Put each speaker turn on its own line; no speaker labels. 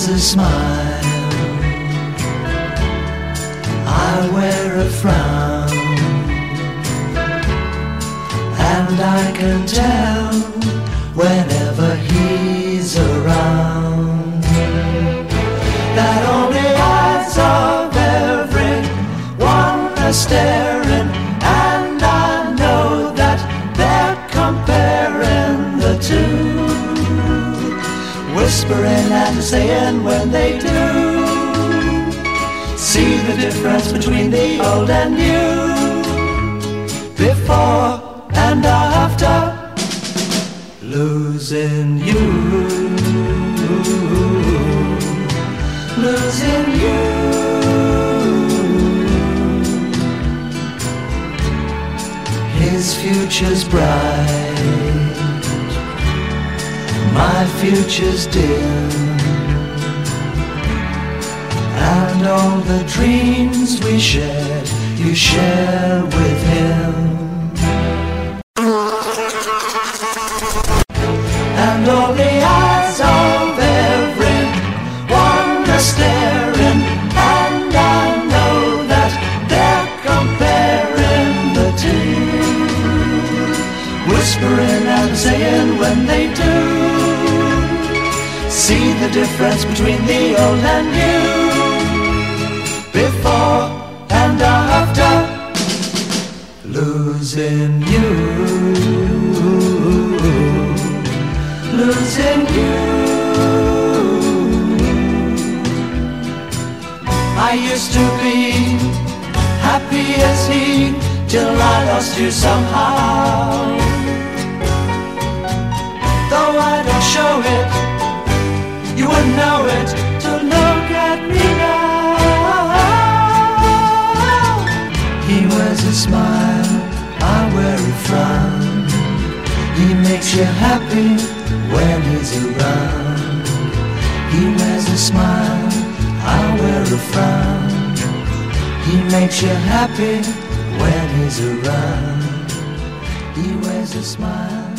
wears a smile, I wear a frown, and I can tell whenever he's around that only eyes of everyone are staring, and I know that they're comparing the two, whispering and saying when they do see the difference between the old and new, before and after losing you, losing you. His future's bright, my future's dim, and all the dreams we shared, you share with him. And all the eyes of everyone are staring, and I know that they're comparing the two, whispering and saying when they do see the difference between the old and new, before and after losing you, losing you. I used to be happy as he till I lost you somehow. Though I don't show it, you wouldn't know it to look at me now. He wears a smile, I wear a frown. He makes you happy when he's around. He wears a smile, I wear a frown. He makes you happy when he's around. He wears a smile.